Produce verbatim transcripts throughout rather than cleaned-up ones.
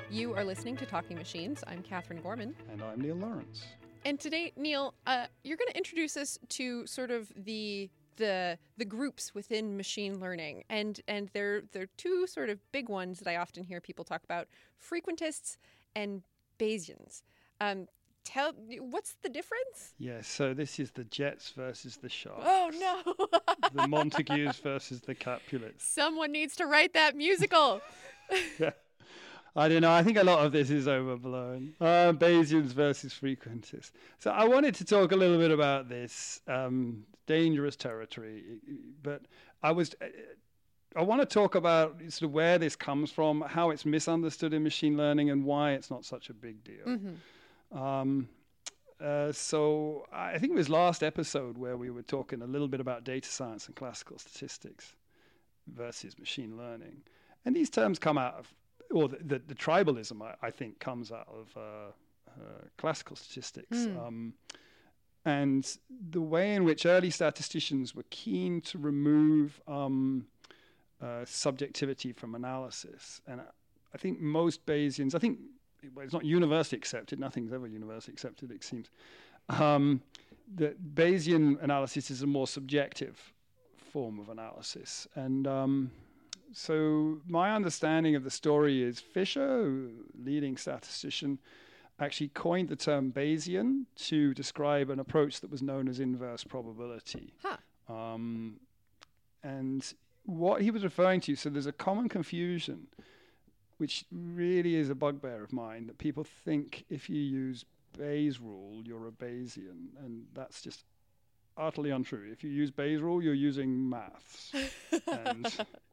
You are listening to Talking Machines. I'm Catherine Gorman. And I'm Neil Lawrence. And today, Neil, uh, you're going to introduce us to sort of the the the groups within machine learning. And and there, there are two sort of big ones that I often hear people talk about, frequentists and Bayesians. Um, tell, what's the difference? Yes, so this is the Jets versus the Sharks. Oh, no. The Montagues versus the Capulets. Someone needs to write that musical. Yeah. I don't know. I think a lot of this is overblown. Uh, Bayesians versus frequentists. So I wanted to talk a little bit about this um, dangerous territory, but I was, I want to talk about sort of where this comes from, how it's misunderstood in machine learning, and why it's not such a big deal. Mm-hmm. Um, uh, so I think it was last episode where we were talking a little bit about data science and classical statistics versus machine learning, and these terms come out of. Or the, the, the tribalism, I, I think, comes out of uh, uh, classical statistics. Mm. Um, and the way in which early statisticians were keen to remove um, uh, subjectivity from analysis. And I, I think most Bayesians, I think well, it's not universally accepted, nothing's ever universally accepted, it seems, um, that Bayesian analysis is a more subjective form of analysis. And... Um, So my understanding of the story is Fisher, leading statistician, actually coined the term Bayesian to describe an approach that was known as inverse probability. Huh. Um, and what he was referring to, so there's a common confusion, which really is a bugbear of mine, that people think if you use Bayes' rule, you're a Bayesian, and that's just utterly untrue. If you use Bayes' rule, you're using maths. and...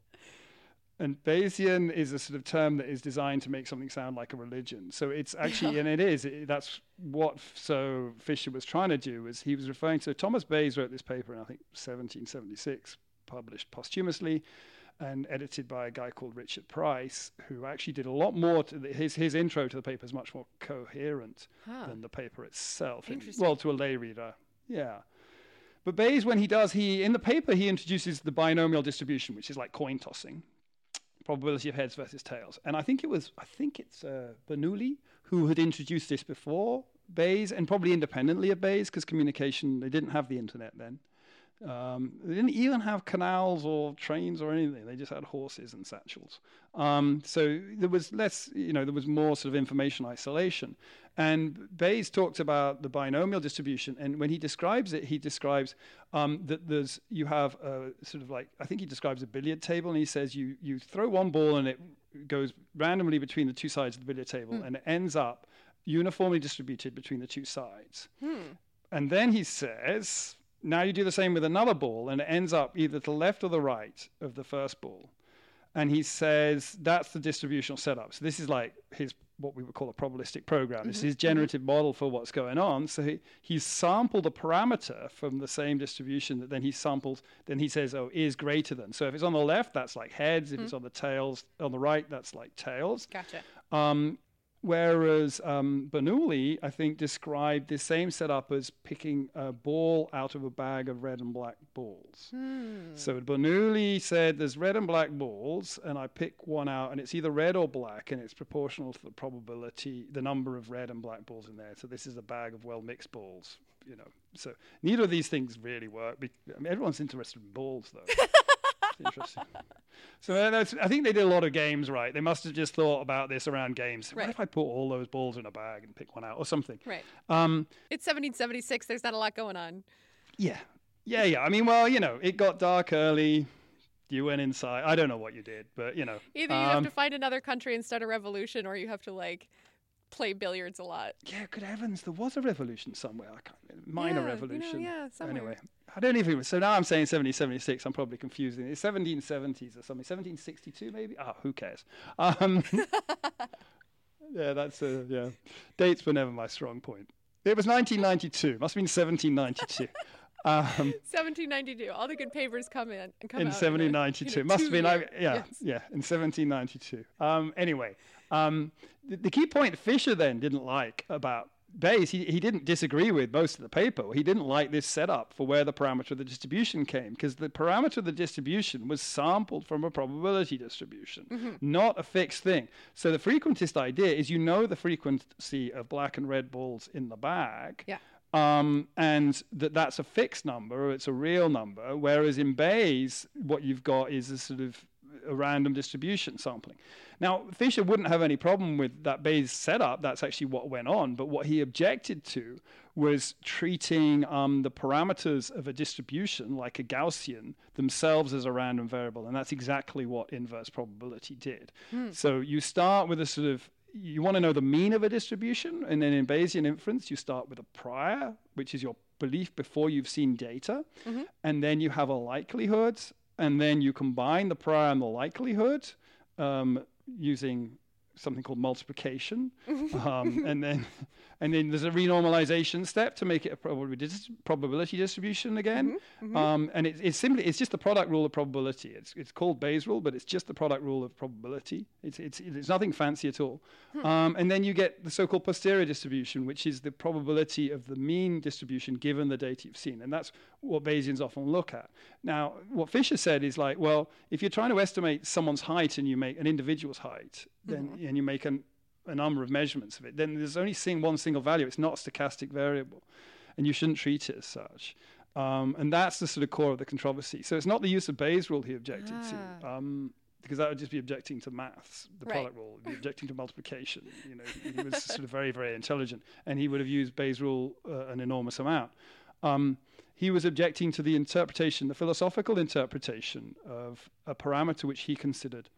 And Bayesian is a sort of term that is designed to make something sound like a religion. So it's actually, and it is, it, that's what so Fisher was trying to do, was he was referring to, Thomas Bayes wrote this paper in, I think, seventeen seventy-six, published posthumously, and edited by a guy called Richard Price, who actually did a lot more, to the, his his intro to the paper is much more coherent huh. than the paper itself. Interesting. In, well, to a lay reader, yeah. But Bayes, when he does, he in the paper, he introduces the binomial distribution, which is like coin tossing. Probability of heads versus tails. And I think it was, I think it's uh, Bernoulli who had introduced this before Bayes, and probably independently of Bayes, because communication, they didn't have the internet then. Um, they didn't even have canals or trains or anything. They just had horses and satchels. Um, so there was less, you know, there was more sort of information isolation. And Bayes talked about the binomial distribution, and when he describes it, he describes um, that there's, you have a sort of like, I think he describes a billiard table, and he says you, you throw one ball and it goes randomly between the two sides of the billiard table, hmm. and it ends up uniformly distributed between the two sides. Hmm. And then he says, now you do the same with another ball, and it ends up either to the left or the right of the first ball. And he says that's the distributional setup. So this is like his, what we would call a probabilistic program. Mm-hmm. This is his generative mm-hmm. model for what's going on. So he, he's sampled a parameter from the same distribution that then he samples, then he says, oh, is greater than. So if it's on the left, that's like heads. Mm-hmm. If it's on the tails, on the right, that's like tails. Gotcha. Um, Whereas um, Bernoulli, I think, described this same setup as picking a ball out of a bag of red and black balls. Hmm. So Bernoulli said there's red and black balls, and I pick one out, and it's either red or black, and it's proportional to the probability, the number of red and black balls in there. So this is a bag of well-mixed balls, you know. So neither of these things really work. Be- I mean, everyone's interested in balls, though. Interesting. So uh, that's, I think they did a lot of games right. They must have just thought about this around games. Right. What if I put all those balls in a bag and pick one out or something? Right. Um, it's seventeen seventy-six. There's not a lot going on. Yeah. Yeah, yeah. I mean, well, you know, it got dark early. You went inside. I don't know what you did, but, you know. Either you um, have to find another country and start a revolution, or you have to, like, play billiards a lot. Yeah, good heavens. There was a revolution somewhere. I can't minor yeah, revolution. You know, yeah, somewhere. Anyway. I don't even, so now I'm saying seventeen seventy-six, I'm probably confusing. It's seventeen seventies or something, seventeen sixty-two maybe? Ah, who cares? Um, yeah, that's, a, yeah. Dates were never my strong point. It was nineteen ninety-two, must have been seventeen ninety-two. Um, seventeen ninety-two, all the good papers come in. Come in out seventeen ninety-two, in a, you know, must have been, I, yeah, yes. yeah, in seventeen ninety-two. Um, anyway, um, the, the key point Fisher then didn't like about Bayes, he, he didn't disagree with most of the paper. He didn't like this setup for where the parameter of the distribution came, because the parameter of the distribution was sampled from a probability distribution, mm-hmm. not a fixed thing. So the frequentist idea is you know the frequency of black and red balls in the bag. Yeah. Um, and that that's a fixed number, or it's a real number, whereas in Bayes, what you've got is a sort of a random distribution sampling. Now, Fisher wouldn't have any problem with that Bayes setup. That's actually what went on. But what he objected to was treating um, the parameters of a distribution, like a Gaussian, themselves as a random variable. And that's exactly what inverse probability did. Hmm. So you start with a sort of, you want to know the mean of a distribution. And then in Bayesian inference, you start with a prior, which is your belief before you've seen data. Mm-hmm. And then you have a likelihood. And then you combine the prior and the likelihood um, using something called multiplication. um, and then and then there's a renormalization step to make it a probability, dis- probability distribution again. Mm-hmm, mm-hmm. Um, and it, it's simply, it's just the product rule of probability. It's it's called Bayes' rule, but it's just the product rule of probability. It's it's it's nothing fancy at all. Hmm. Um, and then you get the so-called posterior distribution, which is the probability of the mean distribution given the data you've seen. And that's what Bayesians often look at. Now, what Fisher said is like, well, if you're trying to estimate someone's height and you make an individual's height, then mm-hmm. and you make an a number of measurements of it, then there's only seeing one single value. It's not a stochastic variable, and you shouldn't treat it as such. Um, and that's the sort of core of the controversy. So it's not the use of Bayes' rule he objected ah. to, um, because that would just be objecting to maths, the right. product rule, be objecting to multiplication. You know, he was sort of very, very intelligent, and he would have used Bayes' rule uh, an enormous amount. Um, he was objecting to the interpretation, the philosophical interpretation of a parameter which he considered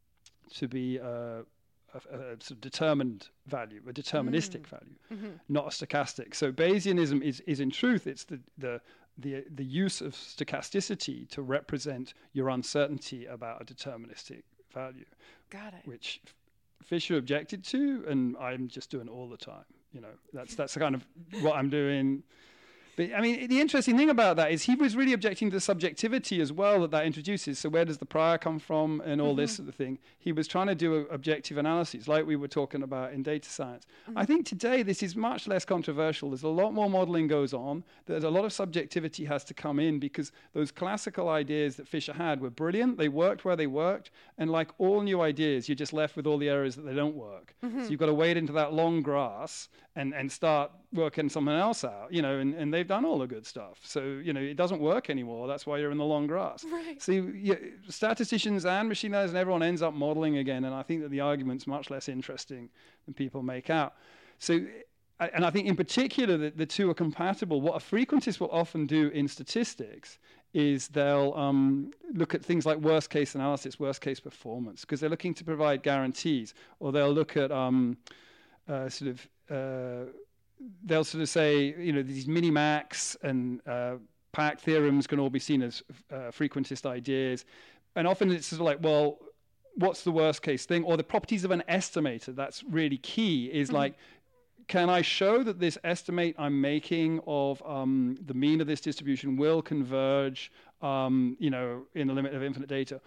to be uh, A, a sort of determined value, a deterministic mm. value, mm-hmm. not a stochastic. So Bayesianism is, is in truth, it's the, the the the use of stochasticity to represent your uncertainty about a deterministic value. Got it. Which Fisher objected to, and I'm just doing all the time. You know, that's that's the kind of what I'm doing. But I mean, the interesting thing about that is he was really objecting to the subjectivity as well that that introduces. So where does the prior come from and all mm-hmm. this sort of thing? He was trying to do a objective analysis like we were talking about in data science. Mm-hmm. I think today this is much less controversial. There's a lot more modeling goes on. There's a lot of subjectivity has to come in because those classical ideas that Fisher had were brilliant. They worked where they worked. And like all new ideas, you're just left with all the areas that they don't work. Mm-hmm. So you've got to wade into that long grass and, and start working something else out, you know, and, and they've done all the good stuff. So, you know, it doesn't work anymore. That's why you're in the long grass. Right. So you, statisticians and machine learners and everyone ends up modeling again. And I think that the argument's much less interesting than people make out. So, and I think in particular that the two are compatible. What a frequentist will often do in statistics is they'll um, look at things like worst case analysis, worst case performance, because they're looking to provide guarantees, or they'll look at um, uh, sort of, uh, they'll sort of say, you know, these minimax and uh, Pack theorems can all be seen as uh, frequentist ideas. And often it's sort of like, well, what's the worst case thing? Or the properties of an estimator, that's really key, is mm-hmm. like, can I show that this estimate I'm making of um, the mean of this distribution will converge, um, you know, in the limit of infinite data?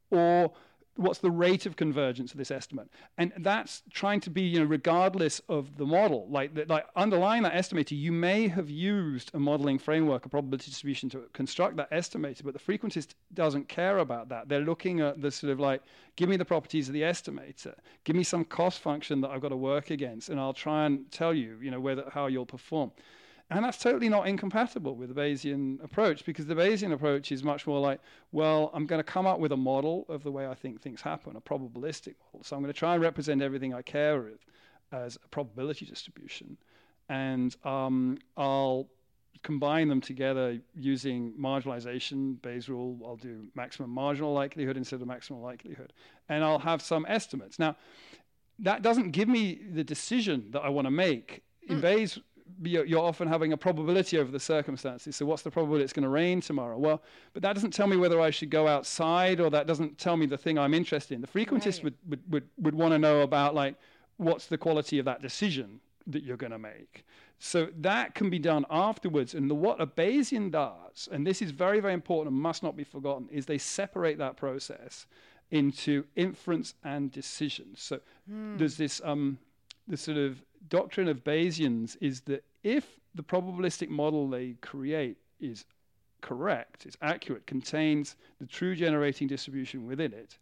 Or what's the rate of convergence of this estimate? And that's trying to be, you know, regardless of the model. Like, the, like underlying that estimator, you may have used a modeling framework, a probability distribution to construct that estimator, but the frequentist doesn't care about that. They're looking at the sort of like, give me the properties of the estimator, give me some cost function that I've got to work against, and I'll try and tell you, you know, whether how you'll perform. And that's totally not incompatible with the Bayesian approach, because the Bayesian approach is much more like, well, I'm going to come up with a model of the way I think things happen, a probabilistic model. So I'm going to try and represent everything I care with as a probability distribution. And um, I'll combine them together using marginalization, Bayes' rule. I'll do maximum marginal likelihood instead of maximum likelihood. And I'll have some estimates. Now, that doesn't give me the decision that I want to make. In mm. Bayes' you're often having a probability over the circumstances. So what's the probability it's going to rain tomorrow? Well, but that doesn't tell me whether I should go outside, or that doesn't tell me the thing I'm interested in. The frequentist right. would, would, would, would want to know about, like, what's the quality of that decision that you're going to make. So that can be done afterwards. And the, what a Bayesian does, and this is very, very important and must not be forgotten, is they separate that process into inference and decision. So mm. there's this... Um, the sort of doctrine of Bayesians is that if the probabilistic model they create is correct, is accurate, contains the true generating distribution within it,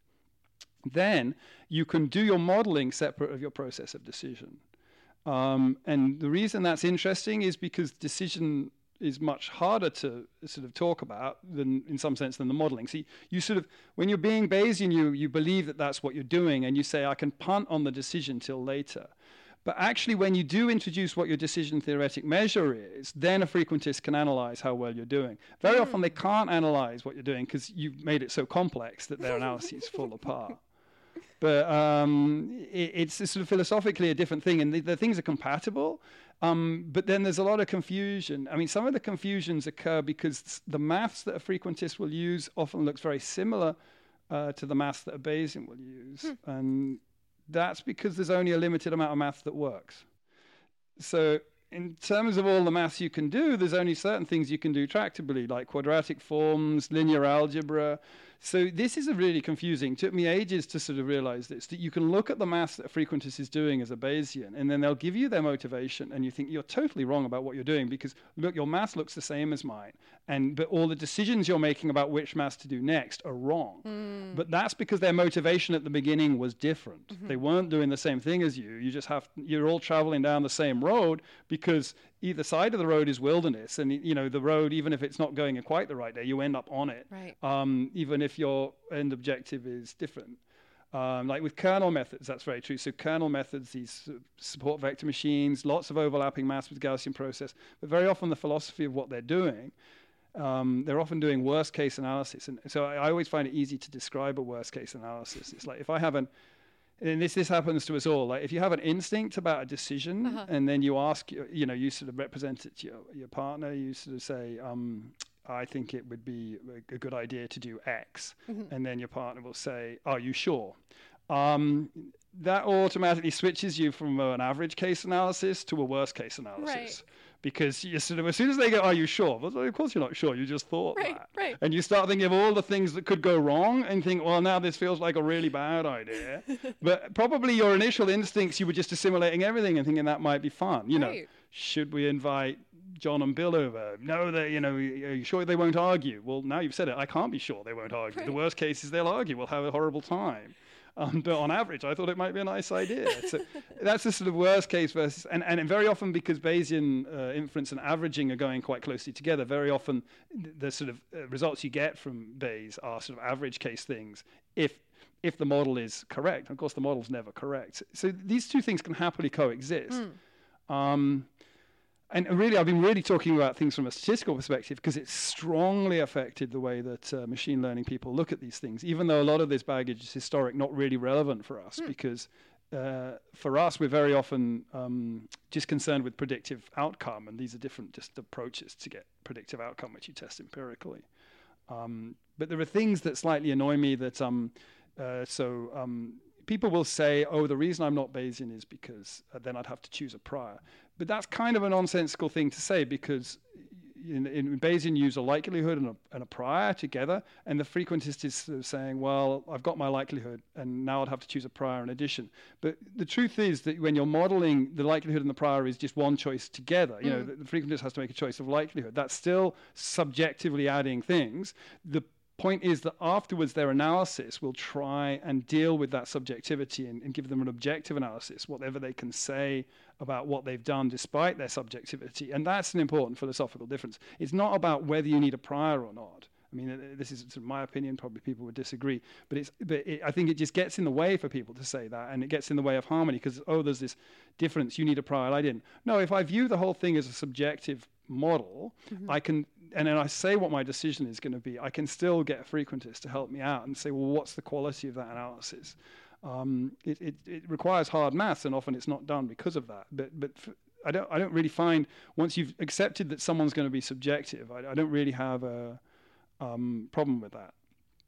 then you can do your modeling separate of your process of decision. Um, and the reason that's interesting is because decision is much harder to sort of talk about than, in some sense, than the modeling. See, you sort of, when you're being Bayesian, you, you believe that that's what you're doing, and you say, I can punt on the decision till later. But actually, when you do introduce what your decision theoretic measure is, then a frequentist can analyze how well you're doing. Very mm. often, they can't analyze what you're doing because you've made it so complex that their analyses fall apart. But um, it, it's sort of philosophically a different thing, and the, the things are compatible. Um, but then there's a lot of confusion. I mean, some of the confusions occur because the maths that a frequentist will use often looks very similar uh, to the maths that a Bayesian will use. Hmm. And that's because there's only a limited amount of maths that works. So in terms of all the maths you can do, there's only certain things you can do tractably, like quadratic forms, linear algebra. So this is a really confusing. It took me ages to sort of realize this, that you can look at the maths that a frequentist is doing as a Bayesian, and then they'll give you their motivation, and you think you're totally wrong about what you're doing because, look, your math looks the same as mine, and but all the decisions you're making about which maths to do next are wrong. Mm. But that's because their motivation at the beginning was different. Mm-hmm. They weren't doing the same thing as you. You just have, you're all traveling down the same road because either side of the road is wilderness, and you know the road, even if it's not going in quite the right day, you end up on it. Right. Um, even if your end objective is different. Um, like with kernel methods, that's very true. So kernel methods, these support vector machines, lots of overlapping maths with Gaussian process, but very often the philosophy of what they're doing, um, they're often doing worst case analysis. And so I, I always find it easy to describe a worst case analysis. It's like if I have an And this this happens to us all. Like if you have an instinct about a decision, uh-huh. and then you ask, you know, you sort of represent it to your, your partner, you sort of say, um, I think it would be a, a good idea to do X. Mm-hmm. And then your partner will say, are you sure? Um, that automatically switches you from uh, an average case analysis to a worst case analysis. Right. Because you sort of, as soon as they go, are you sure? Well, of course you're not sure. You just thought right, that. Right. And you start thinking of all the things that could go wrong and think, well, now this feels like a really bad idea. But probably your initial instincts, you were just assimilating everything and thinking that might be fun. You right. know, should we invite John and Bill over? No, they, you know, are you sure they won't argue? Well, now you've said it. I can't be sure they won't argue. Right. The worst case is they'll argue. We'll have a horrible time. Um, but on average, I thought it might be a nice idea. So that's the sort of worst case versus, and, and very often because Bayesian uh, inference and averaging are going quite closely together, very often the sort of uh, results you get from Bayes are sort of average case things if if the model is correct. Of course, the model's never correct. So these two things can happily coexist. Mm. Um, And really, I've been really talking about things from a statistical perspective because it's strongly affected the way that uh, machine learning people look at these things, even though a lot of this baggage is historic, not really relevant for us, mm. because uh, for us, we're very often um, just concerned with predictive outcome, and these are different just approaches to get predictive outcome, which you test empirically. Um, but there are things that slightly annoy me that, um, uh, so... Um, people will say, oh, the reason I'm not Bayesian is because uh, then I'd have to choose a prior. But that's kind of a nonsensical thing to say because in, in Bayesian you use a likelihood and a, and a prior together, and the frequentist is sort of saying, well, I've got my likelihood, and now I'd have to choose a prior in addition. But the truth is that when you're modeling, the likelihood and the prior is just one choice together. You mm. know, the, the frequentist has to make a choice of likelihood. That's still subjectively adding things. The point is that afterwards their analysis will try and deal with that subjectivity and, and give them an objective analysis, whatever they can say about what they've done despite their subjectivity. And that's an important philosophical difference. It's not about whether you need a prior or not. I mean, uh, this is sort of my opinion, probably people would disagree, but it's. But it, I think it just gets in the way for people to say that, and it gets in the way of harmony because, oh, there's this difference, you need a prior, I didn't. No, if I view the whole thing as a subjective model, mm-hmm. I can, and then I say what my decision is going to be, I can still get a frequentist to help me out and say, well, what's the quality of that analysis? Um, it, it, it requires hard maths, and often it's not done because of that. But but f- I don't I don't really find, once you've accepted that someone's going to be subjective, I, I don't really have a um, problem with that.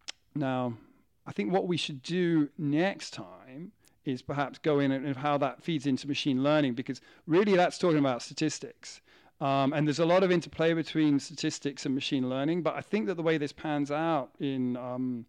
Now, I think what we should do next time is perhaps go in and, and how that feeds into machine learning, because really that's talking about statistics. Um, and there's a lot of interplay between statistics and machine learning, but I think that the way this pans out in um,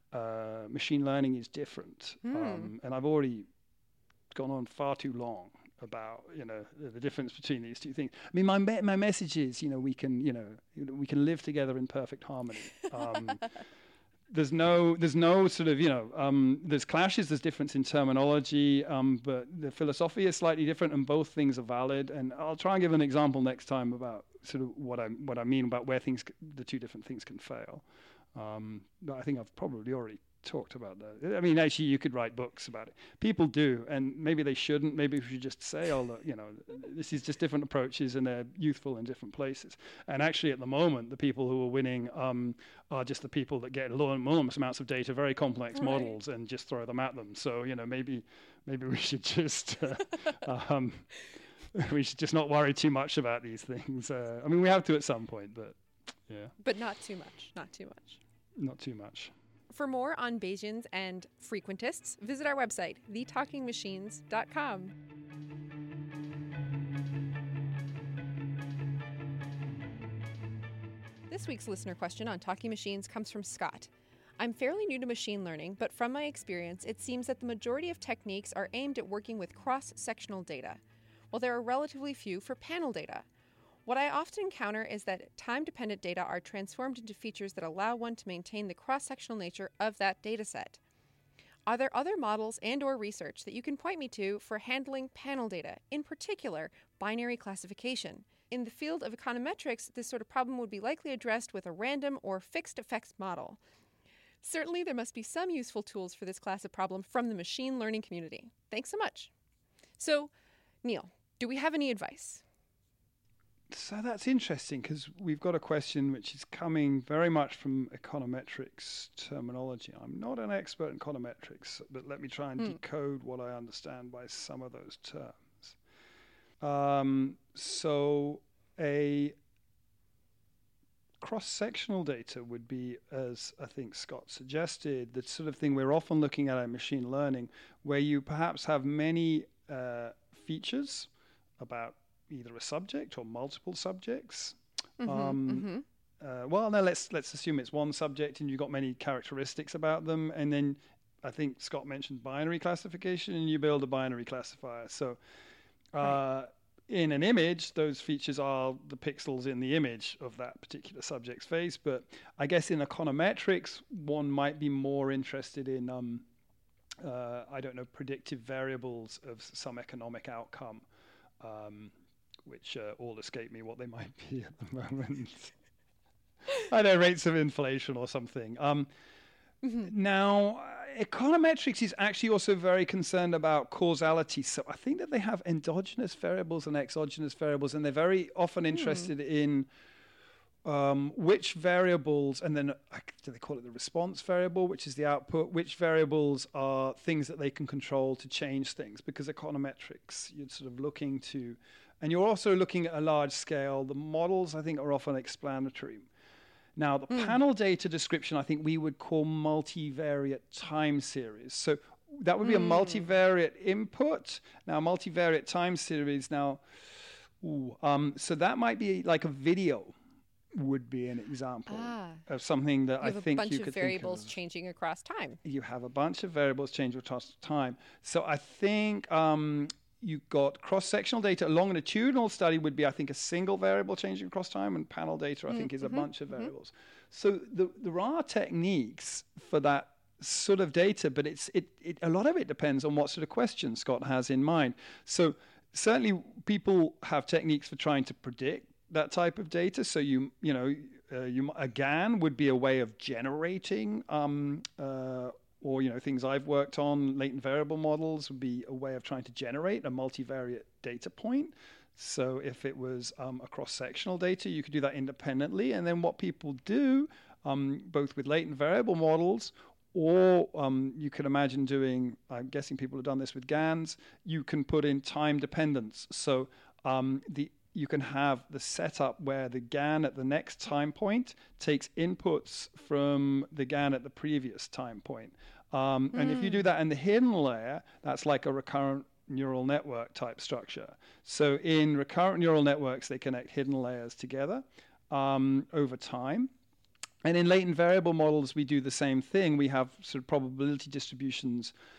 uh, machine learning is different. Mm. Um, and I've already gone on far too long. about, you know, the, the difference between these two things. I mean, my me- my message is, you know, we can, you know, we can live together in perfect harmony. Um, there's no, there's no sort of, you know, um, there's clashes, there's difference in terminology, um, but the philosophy is slightly different, and both things are valid. And I'll try and give an example next time about sort of what I what I mean about where things, the two different things can fail. Um, but I think I've probably already talked about that. I mean, actually, you could write books about it. People do, and maybe they shouldn't. Maybe we should just say, "Oh, look, you know, this is just different approaches, and they're youthful in different places." And actually, at the moment, the people who are winning um, are just the people that get enormous amounts of data, very complex Right. models, and just throw them at them. So, you know, maybe, maybe we should just. Uh, um, we should just not worry too much about these things. Uh, I mean, we have to at some point, but yeah. But not too much. Not too much. Not too much. For more on Bayesians and frequentists, visit our website, the talking machines dot com. This week's listener question on Talking Machines comes from Scott. I'm fairly new to machine learning, but from my experience, it seems that the majority of techniques are aimed at working with cross-sectional data, while there are relatively few for panel data. What I often encounter is that time-dependent data are transformed into features that allow one to maintain the cross-sectional nature of that dataset. Are there other models and or research that you can point me to for handling panel data, in particular, binary classification? In the field of econometrics, this sort of problem would be likely addressed with a random or fixed effects model. Certainly, there must be some useful tools for this class of problem from the machine learning community. Thanks so much. So, Neil, do we have any advice? So that's interesting, because we've got a question which is coming very much from econometrics terminology. I'm not an expert in econometrics, but let me try and mm. decode what I understand by some of those terms. Um, so a cross-sectional data would be, as I think Scott suggested, the sort of thing we're often looking at in machine learning, where you perhaps have many uh, features about either a subject or multiple subjects. Mm-hmm, um, mm-hmm. Uh, well, no, let's let's assume it's one subject and you've got many characteristics about them, and then I think Scott mentioned binary classification, and you build a binary classifier. So uh, right. in an image, those features are the pixels in the image of that particular subject's face. But I guess in econometrics, one might be more interested in, um, uh, I don't know, predictive variables of some economic outcome. Um, which uh, all escape me what they might be at the moment. I know, rates of inflation or something. Um, mm-hmm. Now, uh, econometrics is actually also very concerned about causality. So I think that they have endogenous variables and exogenous variables, and they're very often interested mm. in um, which variables, and then uh, do they call it the response variable, which is the output, which variables are things that they can control to change things, because econometrics, you're sort of looking to, and you're also looking at a large scale. The models, I think, are often explanatory. Now, the mm. panel data description, I think we would call multivariate time series. So that would be mm. a multivariate input. Now, multivariate time series, now, ooh, um, so that might be like a video would be an example ah. of something that I think you could think of. You have a bunch of variables changing across time. You have a bunch of variables changing across time. So I think... Um, You've got cross-sectional data. A longitudinal study would be, I think, a single variable changing across time, and panel data, I mm-hmm. think, is a bunch of variables. Mm-hmm. So the, there are techniques for that sort of data, but it's it, it a lot of it depends on what sort of question Scott has in mind. So certainly people have techniques for trying to predict that type of data. So you you know, uh, you, a GAN would be a way of generating um, uh, or, you know, things I've worked on, latent variable models would be a way of trying to generate a multivariate data point. So if it was um, a cross-sectional data, you could do that independently. And then what people do, um, both with latent variable models, or um, you can imagine doing, I'm guessing people have done this with GANs, you can put in time dependence. So um, the you can have the setup where the GAN at the next time point takes inputs from the GAN at the previous time point. Um, mm. And if you do that in the hidden layer, that's like a recurrent neural network type structure. So in recurrent neural networks, they connect hidden layers together um, over time. And in latent variable models, we do the same thing. We have sort of probability distributions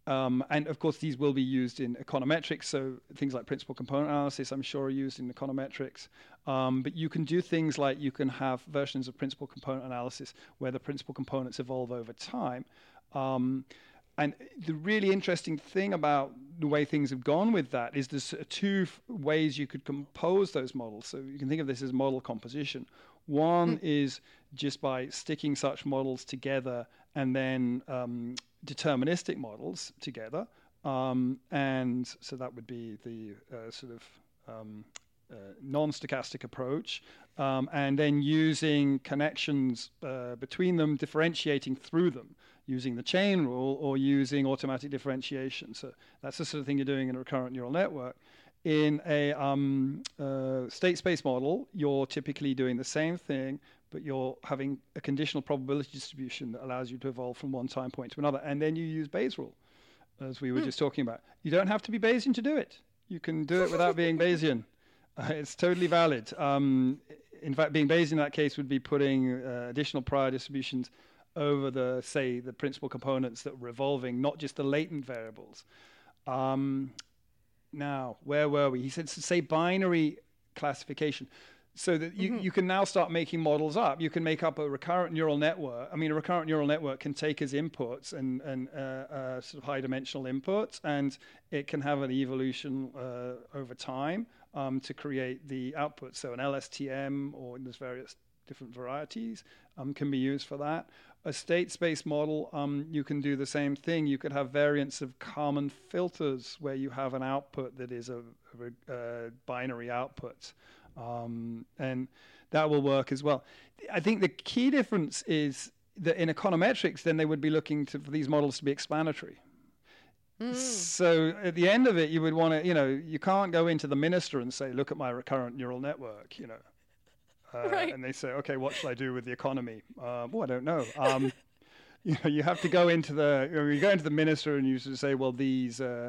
Um, and of course, these will be used in econometrics. So things like principal component analysis, I'm sure, are used in econometrics. Um, but you can do things like you can have versions of principal component analysis where the principal components evolve over time. Um, and the really interesting thing about the way things have gone with that is there's two f- ways you could compose those models. So you can think of this as model composition. One mm. is just by sticking such models together and then um, deterministic models together. Um, and so that would be the uh, sort of um, uh, non-stochastic approach. Um, and then using connections uh, between them, differentiating through them, using the chain rule or using automatic differentiation. So that's the sort of thing you're doing in a recurrent neural network. In a um, uh, state space model, you're typically doing the same thing, but you're having a conditional probability distribution that allows you to evolve from one time point to another. And then you use Bayes' rule, as we were mm. just talking about. You don't have to be Bayesian to do it. You can do it without being Bayesian. Uh, it's totally valid. Um, in fact, being Bayesian in that case would be putting uh, additional prior distributions over the, say, the principal components that were evolving, not just the latent variables. Um, now, where were we? He said, say, binary classification. So that you, mm-hmm. you can now start making models up. You can make up a recurrent neural network. I mean, a recurrent neural network can take as inputs and, and uh, uh, sort of high-dimensional inputs, and it can have an evolution uh, over time um, to create the output. So an L S T M, or there's various different varieties, um, can be used for that. A state space model, um, you can do the same thing. You could have variants of Kalman filters where you have an output that is a, a, a binary output. Um, and that will work as well. I think the key difference is that in econometrics, then they would be looking to, for these models to be explanatory. Mm. So at the end of it, you would want to, you know, you can't go into the minister and say, look at my recurrent neural network, you know. Uh, right. And they say, okay, what shall I do with the economy? Uh, well, I don't know. Um, you know, you have to go into the, you know, you go into the minister and you sort of say, well, these, uh,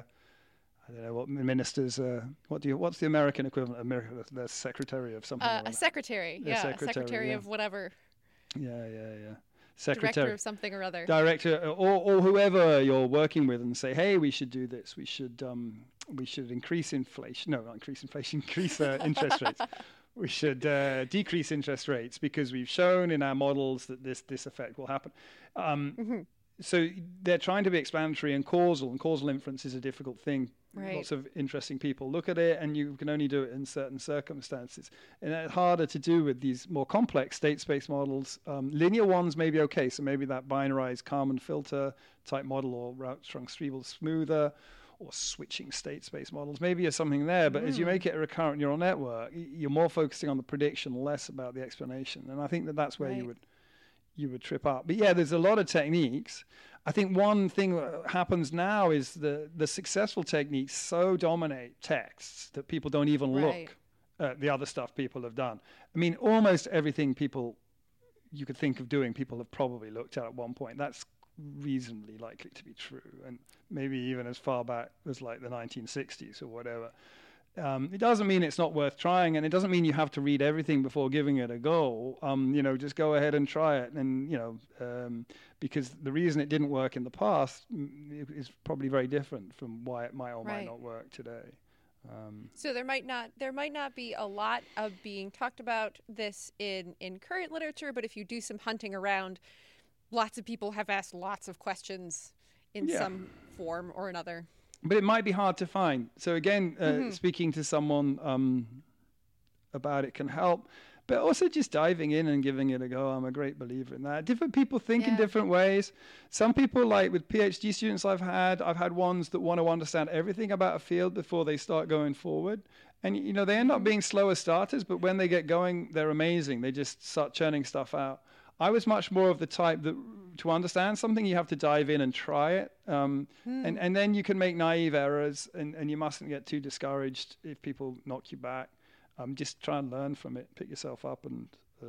I don't know what ministers, uh, what do you, what's the American equivalent? America, the secretary of something. Uh, a secretary, yeah, yeah, secretary, a secretary yeah. of whatever. Yeah, yeah, yeah. Secretary. Director of something or other. Director, or, or whoever you're working with, and say, hey, we should do this. We should, um, we should increase inflation. No, not increase inflation. Increase uh, interest rates. We should uh, decrease interest rates because we've shown in our models that this this effect will happen. Um, mm-hmm. So they're trying to be explanatory and causal, and causal inference is a difficult thing. Right. Lots of interesting people look at it, and you can only do it in certain circumstances. And it's harder to do with these more complex state space models. Um, linear ones may be okay, so maybe that binarized Kalman filter type model or Rauch-Strunk-Streibel smoother, or switching state space models. Maybe there's something there, but mm. as you make it a recurrent neural network, you're more focusing on the prediction, less about the explanation. And I think that that's where right. you would you would trip up. But yeah, there's a lot of techniques. I think one thing that happens now is the, the successful techniques so dominate texts that people don't even right. look at the other stuff people have done. I mean, almost everything people you could think of doing, people have probably looked at at one point. That's reasonably likely to be true, and maybe even as far back as like the nineteen sixties or whatever. Um, it doesn't mean it's not worth trying, and it doesn't mean you have to read everything before giving it a go. Um, you know, just go ahead and try it, and you know, um, because the reason it didn't work in the past is probably very different from why it might or right. might not work today. Um, so there might not there might not be a lot of being talked about this in in current literature, but if you do some hunting around, lots of people have asked lots of questions in yeah. some form or another. But it might be hard to find. So again, uh, mm-hmm. speaking to someone um, about it can help. But also just diving in and giving it a go. I'm a great believer in that. Different people think yeah. in different ways. Some people, like with PhD students I've had, I've had ones that want to understand everything about a field before they start going forward. And, you know, they end up being slower starters, but when they get going, they're amazing. They just start churning stuff out. I was much more of the type that to understand something, you have to dive in and try it. Um, hmm. and, and then you can make naive errors, and, and you mustn't get too discouraged if people knock you back. Um, just try and learn from it, pick yourself up, and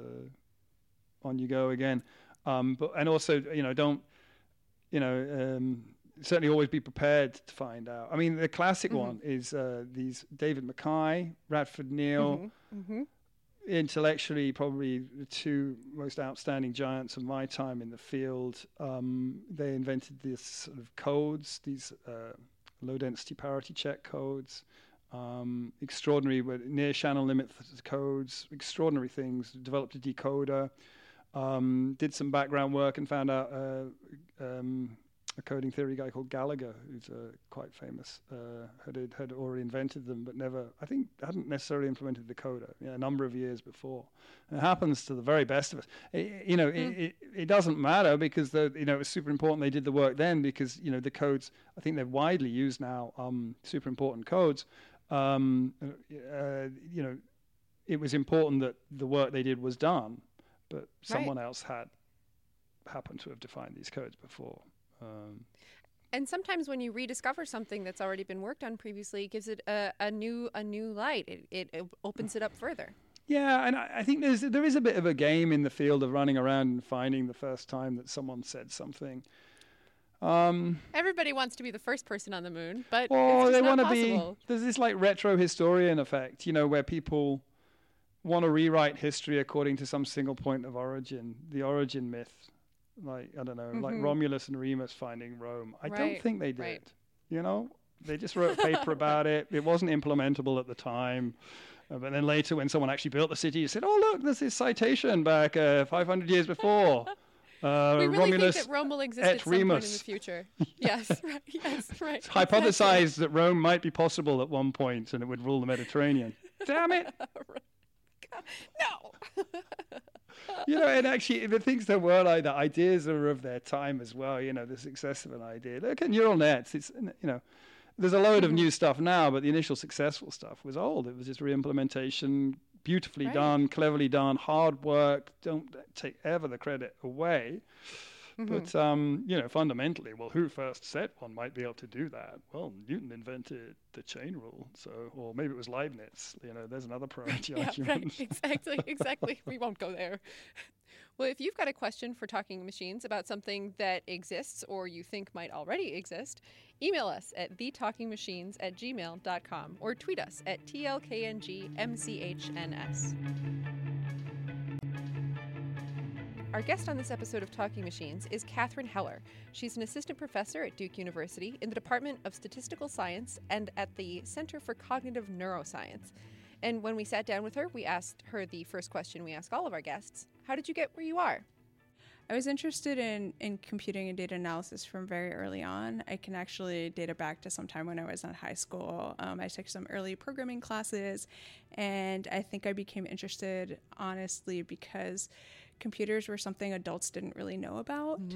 uh, on you go again. Um, but and also, you know, don't, you know, um, certainly always be prepared to find out. I mean, the classic mm-hmm. one is uh, these David Mackay, Radford Neal. Mm-hmm. Mm-hmm. intellectually probably the two most outstanding giants of my time in the field. Um, they invented this sort of codes, these uh, low-density parity check codes, um, extraordinary near channel limit codes, extraordinary things. Developed a decoder, um, did some background work, and found out uh, um, a coding theory guy called Gallagher, who's uh, quite famous, uh, had had already invented them, but never, I think, hadn't necessarily implemented the coder, you know, a number of years before. And it happens to the very best of us. It, you know, mm. it, it, it doesn't matter because the, you know, it was super important they did the work then because, you know, the codes, I think they're widely used now, um, super important codes. Um, uh, you know, it was important that the work they did was done, but someone right. else had happened to have defined these codes before. Um, and sometimes when you rediscover something that's already been worked on previously, it gives it a, a new a new light. It, it, it opens it up further. Yeah, and I, I think there's there is a bit of a game in the field of running around and finding the first time that someone said something. Um, Everybody wants to be the first person on the moon, but or it's just they not want to possible. be. There's this like retro historian effect, you know, where people want to rewrite history according to some single point of origin, the origin myth. Like, I don't know, mm-hmm. like Romulus and Remus finding Rome. I right, don't think they did. Right. You know, they just wrote a paper about it. It wasn't implementable at the time. Uh, but then later when someone actually built the city, you said, oh, look, there's this citation back uh, five hundred years before. Uh, we really Romulus think that Rome will exist at some Remus. point in the future. Yes, right. Yes, right. It's hypothesized exactly. that Rome might be possible at one point and it would rule the Mediterranean. Damn it. No. You know, and actually, the things that were like that, ideas are of their time as well. You know, the success of an idea. Look at neural nets. It's, you know, there's a load mm-hmm. of new stuff now, but the initial successful stuff was old. It was just re-implementation, beautifully right. done, cleverly done, hard work. Don't take ever the credit away. Mm-hmm. But, um, you know, fundamentally, well, who first said one might be able to do that? Well, Newton invented the chain rule, so, or maybe it was Leibniz. You know, there's another priority yeah, argument. Right. Exactly, exactly. We won't go there. Well, if you've got a question for Talking Machines about something that exists or you think might already exist, email us at the talking machines at gmail dot com or tweet us at T L K N G M C H N S. Our guest on this episode of Talking Machines is Catherine Heller. She's an assistant professor at Duke University in the Department of Statistical Science and at the Center for Cognitive Neuroscience. And when we sat down with her, we asked her the first question we ask all of our guests. How did you get where you are? I was interested in, in computing and data analysis from very early on. I can actually date it back to some time when I was in high school. Um, I took some early programming classes, and I think I became interested, honestly, because computers were something adults didn't really know about.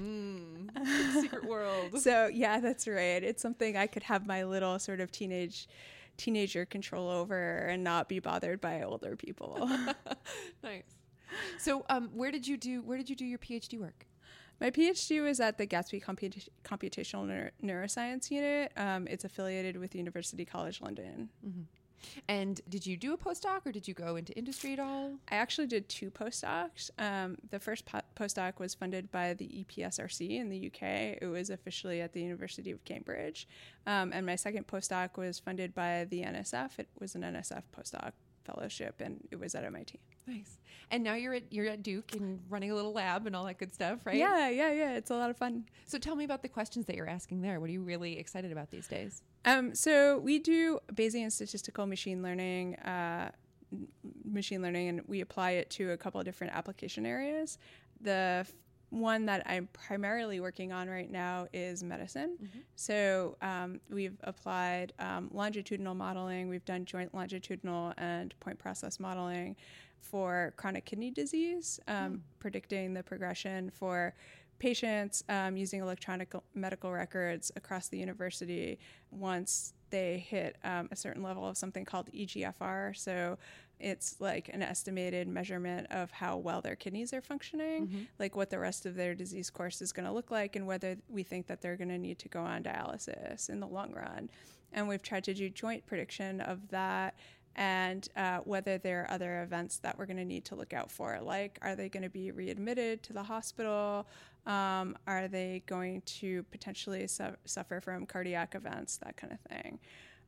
Mm, secret world. So, yeah, that's right. It's something I could have my little sort of teenage teenager control over and not be bothered by older people. Nice. So, um, where did you do where did you do your PhD work? My PhD was at the Gatsby Computa- Computational Neur- Neuroscience Unit. Um, it's affiliated with University College London. Mm-hmm. And did you do a postdoc or did you go into industry at all? I actually did two postdocs. Um, the first po- postdoc was funded by the E P S R C in the U K. It was officially at the University of Cambridge. Um, and my second postdoc was funded by the N S F. It was an N S F postdoc fellowship, and it was at M I T. Nice. And now you're at you're at Duke and running a little lab and all that good stuff, right? Yeah, yeah, yeah. It's a lot of fun. So tell me about the questions that you're asking there. What are you really excited about these days? Um, so we do Bayesian statistical machine learning, uh, machine learning, and we apply it to a couple of different application areas. The f- one that I'm primarily working on right now is medicine. Mm-hmm. So um, we've applied um, longitudinal modeling. We've done joint longitudinal and point process modeling for chronic kidney disease, um, mm. predicting the progression for patients um, using electronic medical records across the university once they hit um, a certain level of something called E G F R. So it's like an estimated measurement of how well their kidneys are functioning, mm-hmm. like what the rest of their disease course is going to look like and whether we think that they're going to need to go on dialysis in the long run. And we've tried to do joint prediction of that and uh, whether there are other events that we're going to need to look out for, like are they going to be readmitted to the hospital? Um, are they going to potentially su- suffer from cardiac events, that kind of thing?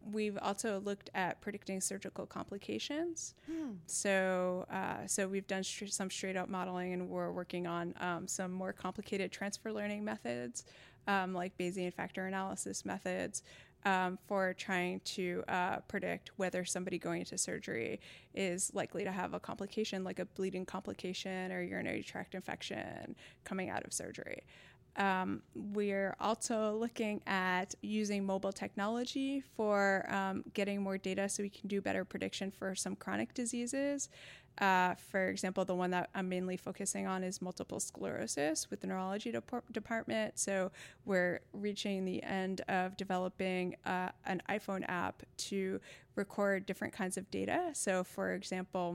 we've also looked at predicting surgical complications. Hmm. So, uh, so we've done str- some straight up modeling, and we're working on um, some more complicated transfer learning methods, um, like Bayesian factor analysis methods, um, for trying to uh, predict whether somebody going into surgery is likely to have a complication, like a bleeding complication or urinary tract infection coming out of surgery. Um, we're also looking at using mobile technology for um, getting more data so we can do better prediction for some chronic diseases. Uh, for example, the one that I'm mainly focusing on is multiple sclerosis with the neurology dep- department. So we're reaching the end of developing uh, an iPhone app to record different kinds of data. So for example,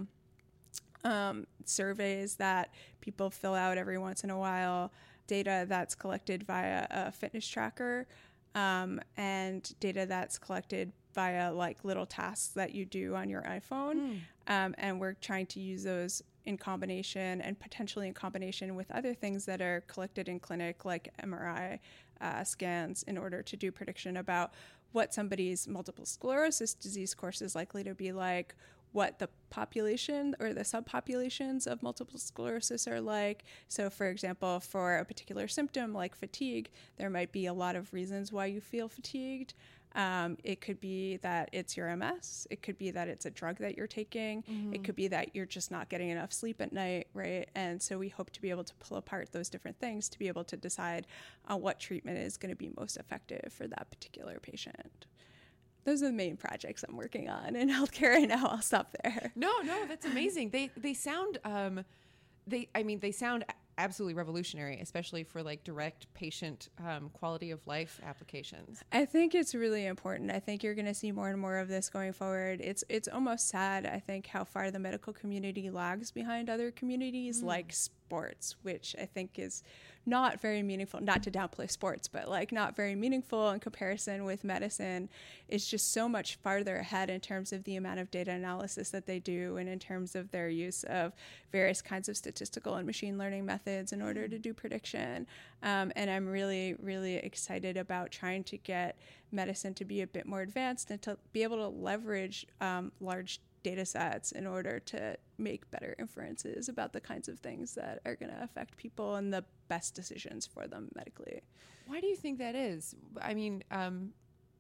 um, surveys that people fill out every once in a while, data that's collected via a fitness tracker, um, and data that's collected via like little tasks that you do on your iPhone. Mm. Um, and we're trying to use those in combination and potentially in combination with other things that are collected in clinic, like M R I uh, scans, in order to do prediction about what somebody's multiple sclerosis disease course is likely to be like, what the population or the subpopulations of multiple sclerosis are like. So for example, for a particular symptom like fatigue, there might be a lot of reasons why you feel fatigued. Um, it could be that it's your M S. It could be that it's a drug that you're taking. Mm-hmm. It could be that you're just not getting enough sleep at night, right? And so we hope to be able to pull apart those different things to be able to decide on what treatment is going to be most effective for that particular patient. Those are the main projects I'm working on in healthcare right now. I'll stop there. No, no, that's amazing. They they sound um, they I mean they sound absolutely revolutionary, especially for like direct patient um, quality of life applications. I think it's really important. I think you're going to see more and more of this going forward. It's it's almost sad, I think, how far the medical community lags behind other communities mm. like sports, which I think is not very meaningful, not to downplay sports, but like not very meaningful in comparison with medicine. It's just so much farther ahead in terms of the amount of data analysis that they do and in terms of their use of various kinds of statistical and machine learning methods in order to do prediction. Um, and I'm really, really excited about trying to get medicine to be a bit more advanced and to be able to leverage um, large data sets in order to make better inferences about the kinds of things that are going to affect people and the best decisions for them medically. Why do you think that is? I mean, um,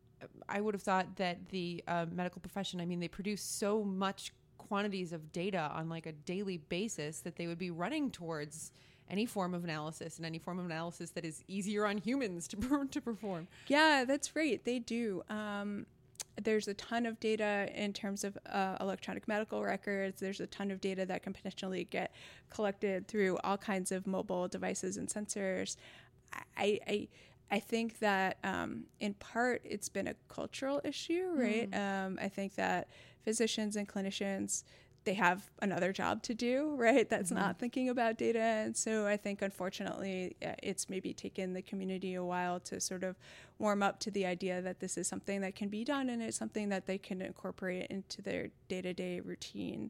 I would have thought that the uh, medical profession, I mean, they produce so much quantities of data on like a daily basis that they would be running towards any form of analysis and any form of analysis that is easier on humans to, to perform. Yeah, that's right. They do. Um, There's a ton of data in terms of uh, electronic medical records. There's a ton of data that can potentially get collected through all kinds of mobile devices and sensors. I I, I think that um, in part it's been a cultural issue, right? Mm. Um, I think that physicians and clinicians, they have another job to do, right? That's mm-hmm. not thinking about data. And so I think, unfortunately, it's maybe taken the community a while to sort of warm up to the idea that this is something that can be done and it's something that they can incorporate into their day-to-day routine.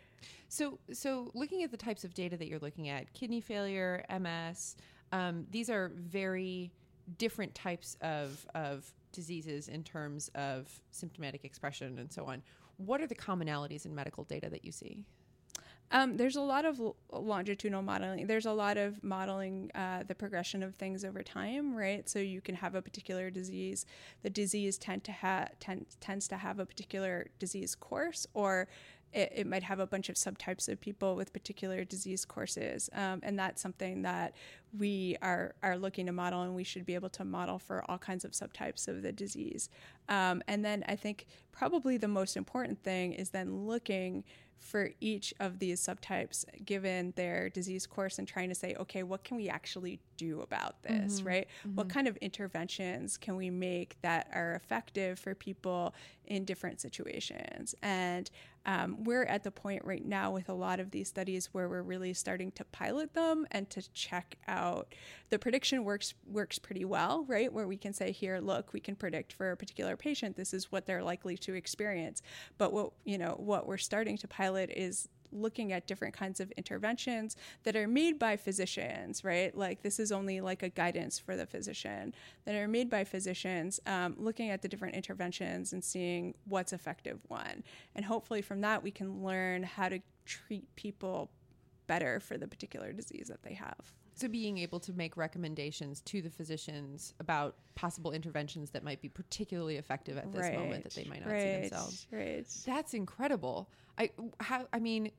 So, so looking at the types of data that you're looking at, kidney failure, M S, um, these are very different types of, of diseases in terms of symptomatic expression and so on. What are the commonalities in medical data that you see? Um, there's a lot of l- longitudinal modeling. There's a lot of modeling uh, the progression of things over time, right? So you can have a particular disease. The disease tend to ha- tend, tends to have a particular disease course, or it, it might have a bunch of subtypes of people with particular disease courses. Um, and that's something that we are, are looking to model, and we should be able to model for all kinds of subtypes of the disease. Um, and then I think probably the most important thing is then looking for each of these subtypes given their disease course and trying to say, okay, what can we actually do about this, mm-hmm. right? Mm-hmm. What kind of interventions can we make that are effective for people in different situations? And um, we're at the point right now with a lot of these studies where we're really starting to pilot them and to check out. The prediction works works pretty well, right? Where we can say, here, look, we can predict for a particular patient, this is what they're likely to experience. But what, you know, what we're starting to pilot is looking at different kinds of interventions that are made by physicians, right? Like this is only like a guidance for the physician, that are made by physicians, um, looking at the different interventions and seeing what's effective one. And hopefully from that, we can learn how to treat people better for the particular disease that they have. So being able to make recommendations to the physicians about possible interventions that might be particularly effective at this right, moment that they might not right, see themselves. Right. That's incredible. I how I mean,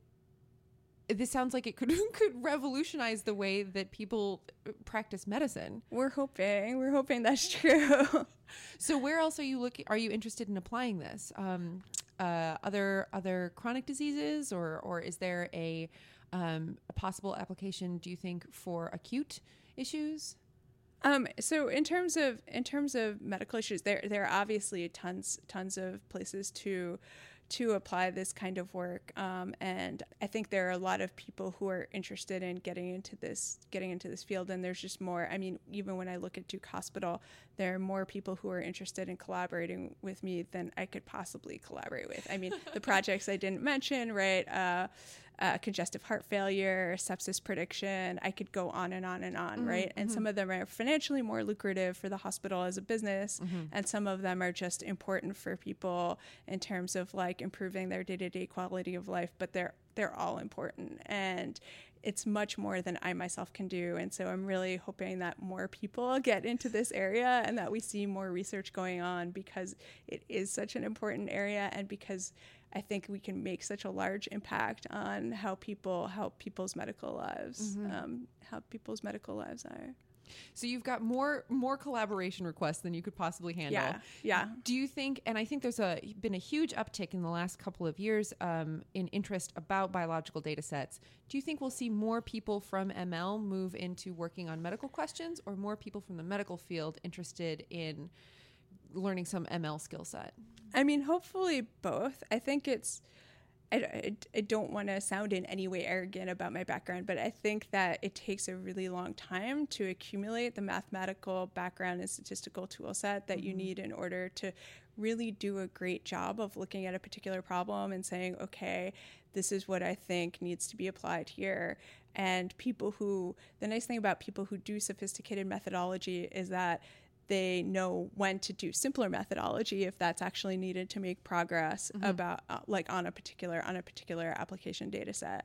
this sounds like it could could revolutionize the way that people practice medicine. We're hoping. We're hoping that's true. So where else are you looking? Are you interested in applying this? Um, uh, other other chronic diseases, or or is there a Um, a possible application, do you think, for acute issues? Um, so in terms of in terms of medical issues, there there are obviously tons tons of places to to apply this kind of work, um, and I think there are a lot of people who are interested in getting into this getting into this field. And there's just more. I mean, even when I look at Duke Hospital, there are more people who are interested in collaborating with me than I could possibly collaborate with. I mean, the projects I didn't mention, right? Uh, Uh, congestive heart failure, sepsis prediction. I could go on and on and on, mm-hmm, right? And mm-hmm. some of them are financially more lucrative for the hospital as a business, mm-hmm. and some of them are just important for people in terms of like improving their day-to-day quality of life. But they're they're all important, and it's much more than I myself can do. And so I'm really hoping that more people get into this area and that we see more research going on, because it is such an important area, and because I think we can make such a large impact on how people, how people's medical lives, mm-hmm. um, how people's medical lives are. So you've got more more collaboration requests than you could possibly handle. Yeah, yeah. Do you think, and I think there's a been a huge uptick in the last couple of years um, in interest about biological data sets. Do you think we'll see more people from M L move into working on medical questions, or more people from the medical field interested in learning some M L skill set? I mean, hopefully both. I think it's, I, I, I don't want to sound in any way arrogant about my background, but I think that it takes a really long time to accumulate the mathematical background and statistical tool set that mm-hmm. you need in order to really do a great job of looking at a particular problem and saying, okay, this is what I think needs to be applied here. And people who, the nice thing about people who do sophisticated methodology is that they know when to do simpler methodology if that's actually needed to make progress mm-hmm. about uh, like on a particular on a particular application data set.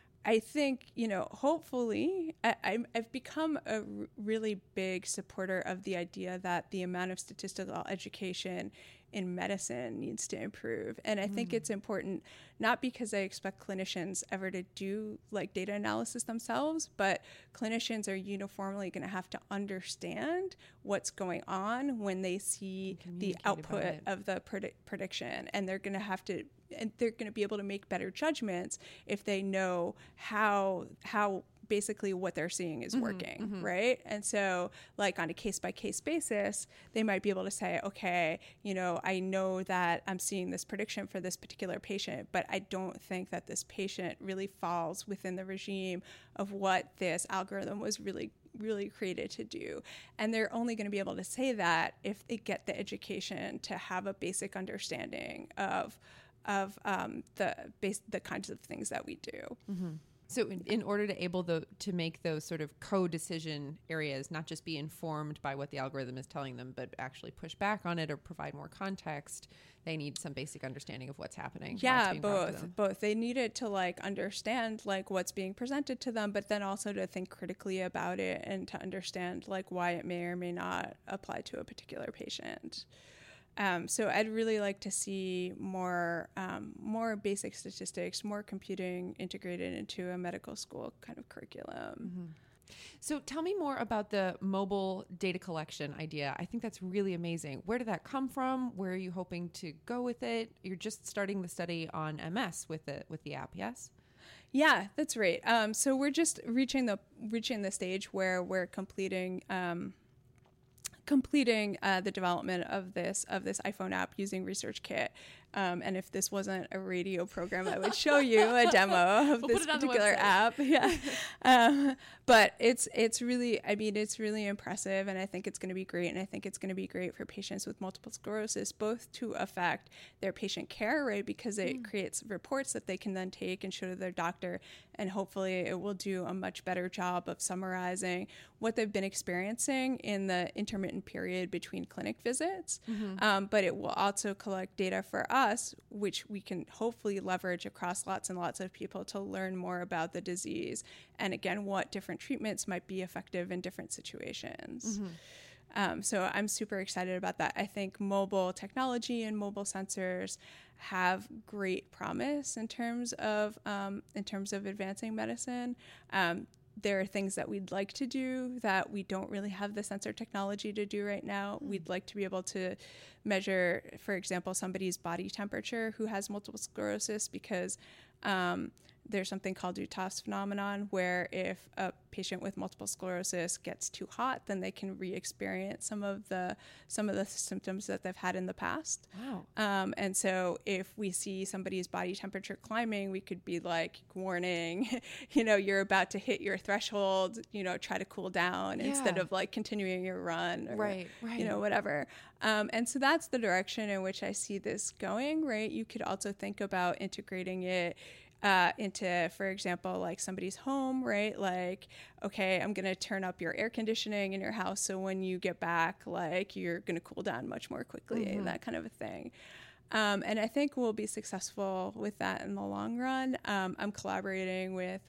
I think, you know, hopefully I, I'm, I've become a r- really big supporter of the idea that the amount of statistical education in medicine needs to improve. And I mm. think it's important, not because I expect clinicians ever to do like data analysis themselves, but clinicians are uniformly going to have to understand what's going on when they see the output of the predi- prediction. And they're going to have to, and they're going to be able to make better judgments if they know how, how, basically what they're seeing is mm-hmm, working, mm-hmm. right? And so like on a case-by-case basis, they might be able to say, okay, you know, I know that I'm seeing this prediction for this particular patient, but I don't think that this patient really falls within the regime of what this algorithm was really really created to do. And they're only going to be able to say that if they get the education to have a basic understanding of of um, the base, the kinds of things that we do. Mm-hmm. So in, in order to able the, to make those sort of co-decision areas, not just be informed by what the algorithm is telling them, but actually push back on it or provide more context, they need some basic understanding of what's happening. Yeah, both. Both. They needed to like understand like what's being presented to them, but then also to think critically about it and to understand like why it may or may not apply to a particular patient. Um, so I'd really like to see more um, more basic statistics, more computing integrated into a medical school kind of curriculum. Mm-hmm. So tell me more about the mobile data collection idea. I think that's really amazing. Where did that come from? Where are you hoping to go with it? You're just starting the study on M S with the with the app, yes? Yeah, that's right. Um, so we're just reaching the reaching the stage where we're completing. Um, completing uh, the development of this of this iPhone app using ResearchKit. Um, and if this wasn't a radio program, I would show you a demo of We'll this put it on the particular website. app. Yeah. um, but it's it's really, I mean, it's really impressive, and I think it's going to be great. And I think it's going to be great for patients with multiple sclerosis, both to affect their patient care, right? Because it mm. creates reports that they can then take and show to their doctor, and hopefully it will do a much better job of summarizing what they've been experiencing in the intermittent period between clinic visits. Mm-hmm. Um, but it will also collect data for us, which we can hopefully leverage across lots and lots of people to learn more about the disease. And again, what different treatments might be effective in different situations. Mm-hmm. Um, so I'm super excited about that. I think mobile technology and mobile sensors have great promise in terms of um, in terms of advancing medicine. Um, there are things that we'd like to do that we don't really have the sensor technology to do right now. Mm. We'd like to be able to measure, for example, somebody's body temperature who has multiple sclerosis, because um, there's something called Utah's phenomenon, where if a patient with multiple sclerosis gets too hot, then they can re-experience some of the some of the symptoms that they've had in the past. Wow. Um, and so if we see somebody's body temperature climbing, we could be like, warning, you know, you're about to hit your threshold, you know, try to cool down yeah. instead of like continuing your run or, right, right. you know, whatever. Um, and so that's the direction in which I see this going, right? You could also think about integrating it Uh, into, for example, like somebody's home, right? Like, okay, I'm going to turn up your air conditioning in your house, so when you get back, like, you're going to cool down much more quickly, mm-hmm. that kind of a thing. Um, and I think we'll be successful with that in the long run. Um, I'm collaborating with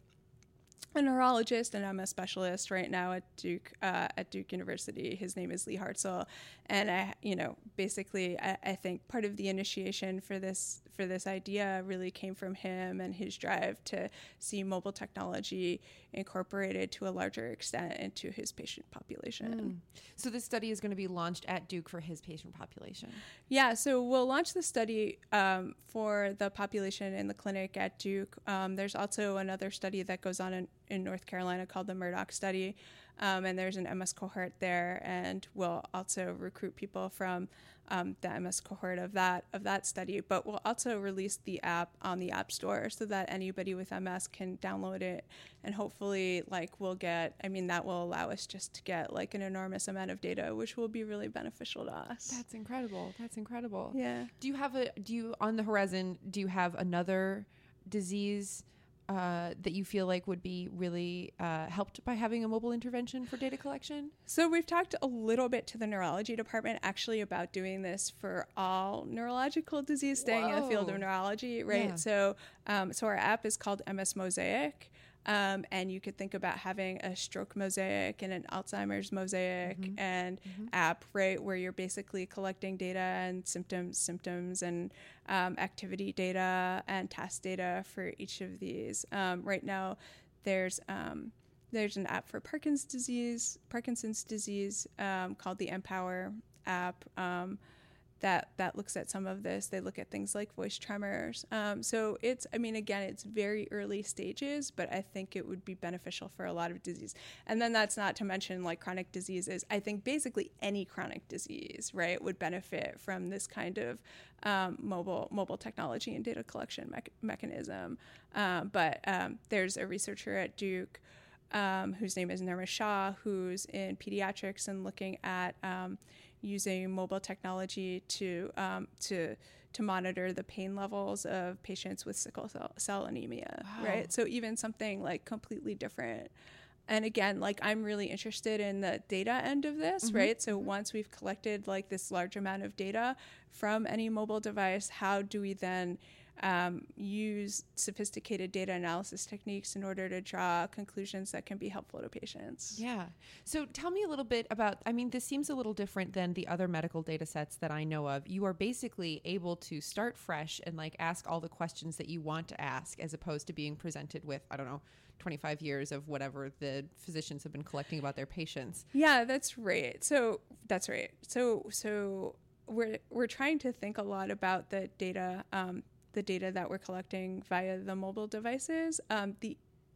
a neurologist, and I'm a specialist right now at Duke uh, at Duke University. His name is Lee Hartzell, and I, you know, basically, I, I think part of the initiation for this for this idea really came from him and his drive to see mobile technology incorporated to a larger extent into his patient population. Mm. So this study is going to be launched at Duke for his patient population. Yeah, so we'll launch the study um, for the population in the clinic at Duke. Um, there's also another study that goes on in, in North Carolina called the Murdoch study, um, and there's an M S cohort there, and we'll also recruit people from um, the M S cohort of that of that study. But we'll also release the app on the App Store so that anybody with M S can download it, and hopefully, like, we'll get. I mean, that will allow us just to get like an enormous amount of data, which will be really beneficial to us. That's incredible. That's incredible. Yeah. Do you have a? Do you on the horizon? Do you have another disease Uh, that you feel like would be really uh, helped by having a mobile intervention for data collection? So we've talked a little bit to the neurology department actually about doing this for all neurological disease, staying Whoa. in the field of neurology, right? Yeah. So, um, so our app is called M S Mosaic. Um, and you could think about having a stroke mosaic and an Alzheimer's mosaic mm-hmm. and mm-hmm. app, right, where you're basically collecting data and symptoms, symptoms and um, activity data and task data for each of these. Um, right now, there's um, there's an app for Parkinson's disease, Parkinson's disease um, called the Empower app. Um, that that looks at some of this. They look at things like voice tremors. Um, so it's, I mean, again, it's very early stages, but I think it would be beneficial for a lot of disease. And then that's not to mention like chronic diseases. I think basically any chronic disease, right, would benefit from this kind of um, mobile mobile technology and data collection me- mechanism. Um, but um, there's a researcher at Duke um, whose name is Nirma Shah, who's in pediatrics and looking at um, using mobile technology to um, to to monitor the pain levels of patients with sickle cell, cell anemia, wow. right? So even something like completely different. And again, like I'm really interested in the data end of this, mm-hmm. right? So mm-hmm. once we've collected like this large amount of data from any mobile device, how do we then Um, use sophisticated data analysis techniques in order to draw conclusions that can be helpful to patients? Yeah. So tell me a little bit about, I mean, this seems a little different than the other medical data sets that I know of. You are basically able to start fresh and like ask all the questions that you want to ask, as opposed to being presented with, I don't know, twenty-five years of whatever the physicians have been collecting about their patients. Yeah, that's right. So that's right. So, so we're, we're trying to think a lot about the data, um, the data that we're collecting via the mobile devices. Um, the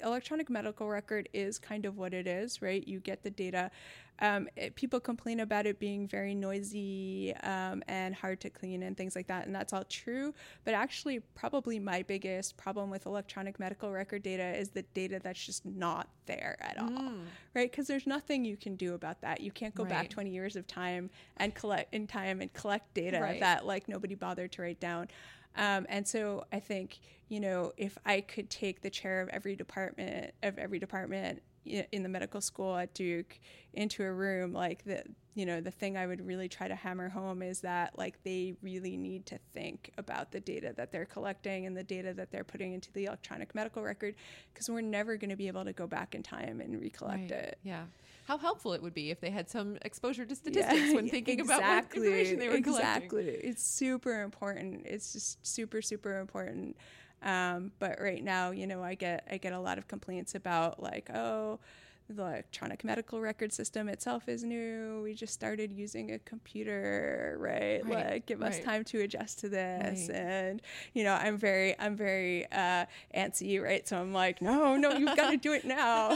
electronic medical record is kind of what it is, right? You get the data. Um, it, people complain about it being very noisy um, and hard to clean and things like that, and that's all true. But actually, probably my biggest problem with electronic medical record data is the data that's just not there at all, Mm. right? Because there's nothing you can do about that. You can't go Right. back twenty years of time and collect in time and collect data Right. that like nobody bothered to write down. Um, and so I think, you know, if I could take the chair of every department of every department i- in the medical school at Duke into a room, like the, you know, the thing I would really try to hammer home is that like they really need to think about the data that they're collecting and the data that they're putting into the electronic medical record, because we're never going to be able to go back in time and recollect Right. it. Yeah. How helpful it would be if they had some exposure to statistics Yeah, when thinking about what exactly, information they were collecting. Exactly. It's super important. It's just super, super important. Um, but right now, you know, I get I get a lot of complaints about like, oh, the electronic medical record system itself is new. We just started using a computer, right? Right, Like, give us right. time to adjust to this. Right. And you know, I'm very I'm very uh, antsy, right? So I'm like, no, no, you've got to do it now.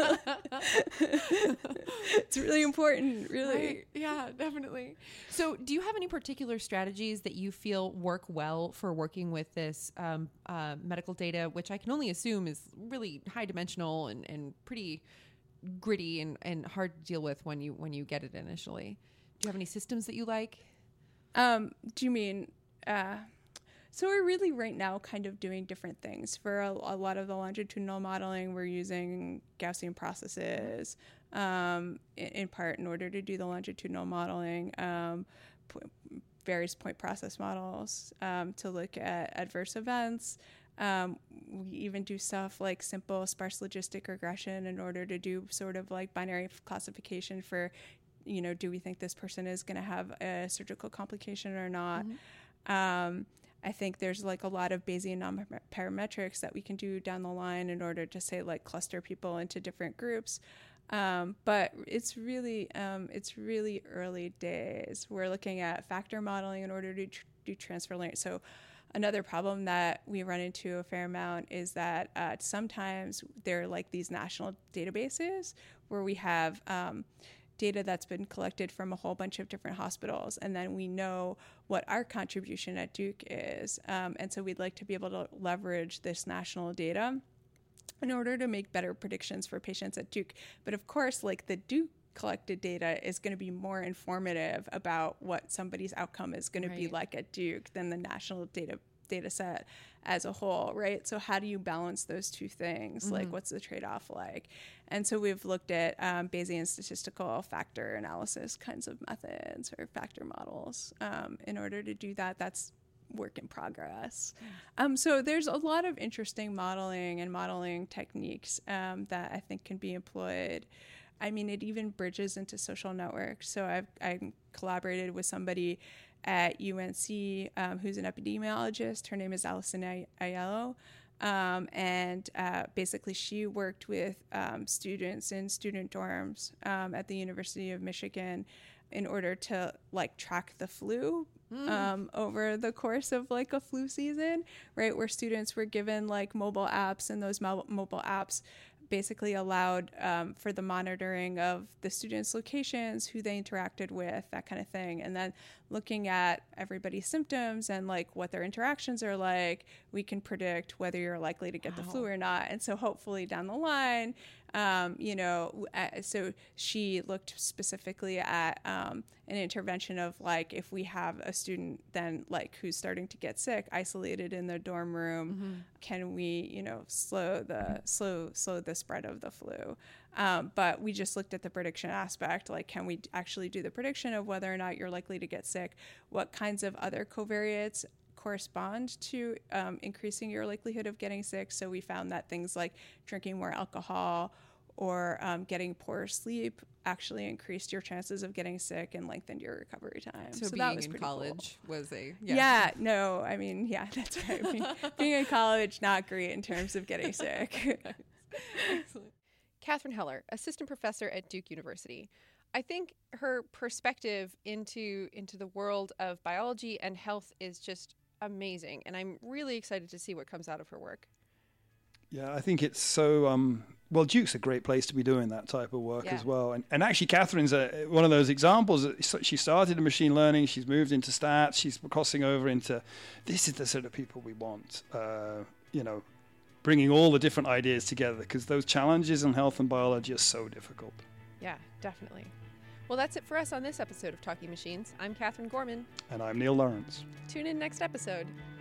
It's really important, really. Right. Yeah, definitely. So, do you have any particular strategies that you feel work well for working with this um, uh, medical data, which I can only assume is really high dimensional and, and pretty gritty and, and hard to deal with when you when you get it initially? Do you have any systems that you like? Um, do you mean, uh, so we're really right now kind of doing different things. For a, a lot of the longitudinal modeling, we're using Gaussian processes, um, in, in part in order to do the longitudinal modeling, um, po- various point process models, um, to look at adverse events. Um, we even do stuff like simple sparse logistic regression in order to do sort of like binary classification for, you know, do we think this person is going to have a surgical complication or not? Mm-hmm. Um, I think there's like a lot of Bayesian non-parametrics that we can do down the line in order to say like cluster people into different groups. Um, but it's really um, it's really early days. We're looking at factor modeling in order to tr- do transfer learning. So another problem that we run into a fair amount is that uh, sometimes there are like these national databases where we have um, data that's been collected from a whole bunch of different hospitals, and then we know what our contribution at Duke is. Um, and so we'd like to be able to leverage this national data in order to make better predictions for patients at Duke. But of course, like the Duke collected data is going to be more informative about what somebody's outcome is going to be Right. like at Duke than the national data data set as a whole, right? So how do you balance those two things? Mm-hmm. Like, what's the trade-off like? And so we've looked at um, Bayesian statistical factor analysis kinds of methods or factor models um, in order to do that. That's work in progress. Um, so there's a lot of interesting modeling and modeling techniques um, that I think can be employed. I mean, it even bridges into social networks. So I've I collaborated with somebody at U N C um, who's an epidemiologist. Her name is Alison Ay- Aiello. Um, and uh, basically she worked with um, students in student dorms um, at the University of Michigan in order to like track the flu mm. um, over the course of like a flu season, right? Where students were given like mobile apps, and those mo- mobile apps basically allowed um, for the monitoring of the students' locations, who they interacted with, that kind of thing. And then looking at everybody's symptoms and like what their interactions are like, we can predict whether you're likely to get wow. the flu or not. And so hopefully down the line, um, you know, uh, so she looked specifically at um, an intervention of like, if we have a student then like who's starting to get sick, isolated in their dorm room, mm-hmm. can we, you know, slow the slow slow the spread of the flu? Um, but we just looked at the prediction aspect, like can we actually do the prediction of whether or not you're likely to get sick? What kinds of other covariates correspond to um, increasing your likelihood of getting sick? So we found that things like drinking more alcohol or um, getting poor sleep actually increased your chances of getting sick and lengthened your recovery time. So, so being that was in pretty college cool. was a yeah. yeah no I mean yeah that's right. I mean, being in college not great in terms of getting sick. Excellent. Catherine Heller, assistant professor at Duke University. I think her perspective into into the world of biology and health is just amazing, and I'm really excited to see what comes out of her work. Yeah, I think it's so. Um, well, Duke's a great place to be doing that type of work Yeah. as well. And, and actually, Catherine's a, one of those examples. She started in machine learning. She's moved into stats. She's crossing over into. This is the sort of people we want. Uh, you know, bringing all the different ideas together, because those challenges in health and biology are so difficult. Yeah, definitely. Well, that's it for us on this episode of Talking Machines. I'm Catherine Gorman. And I'm Neil Lawrence. Tune in next episode.